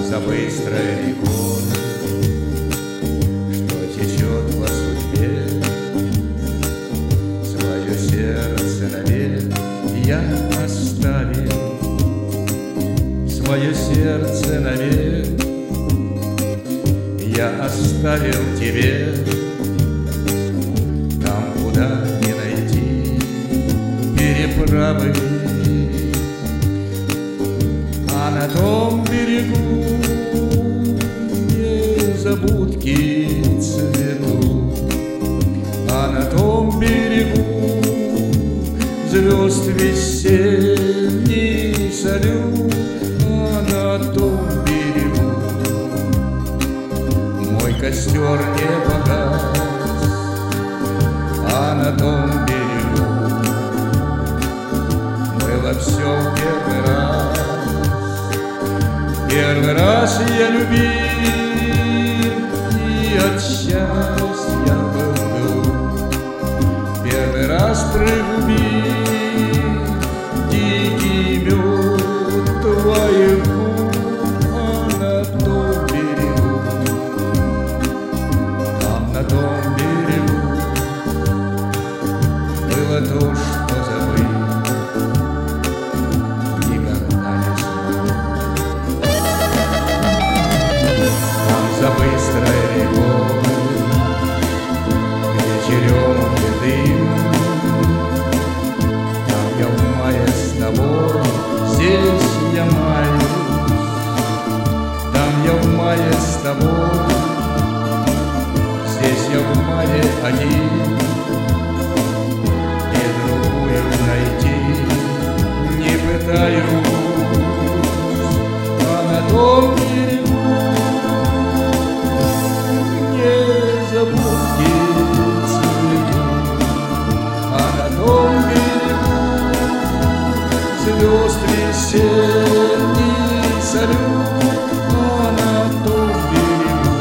за быстрой рекой, что течет по судьбе. Свое сердце навек я оставил, свое сердце навек я оставил тебе. Там, куда не найти переправы, а на том берегу незабудки цветут, а на том берегу звезд весенний салют, а на том берегу мой костер не погас, а на том берегу было все в первый раз. Первый раз я любил и от счастья был. Первый раз пригубил дикий мед твоих губ, а на том берегу, там на том берегу было то, что забыть никогда не смогу. Там за быстрой рекой, где черемухи дым, там я в мае с тобой, здесь я маюсь. Там я в мае с тобой, здесь я в мае один. И другую найти не пытаюсь, а на том берегу незабудки цветут, а на том берегу звезд весенний салют, а на том берегу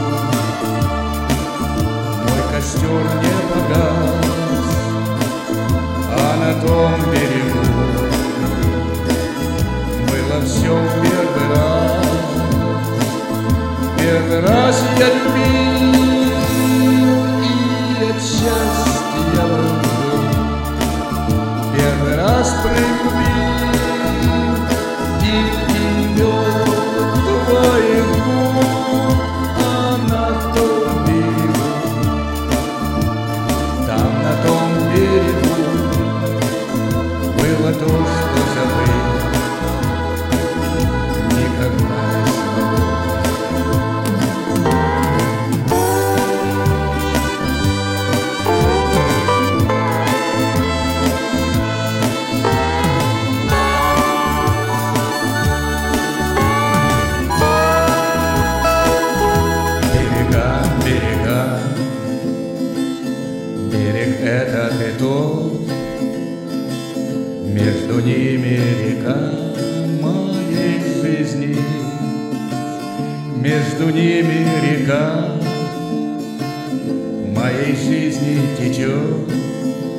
мой костер не погас, а на том берегу было все в первый раз. Первый раз я любил и от счастья был. Первый раз пригубил дикий мед твоих губ, а на том берегу, там на том берегу было то, что забыть никогда не смогу. Берег этот и тот, между ними река моей жизни, между ними река моей жизни течет,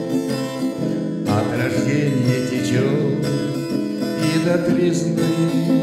от рождения течет и до трезны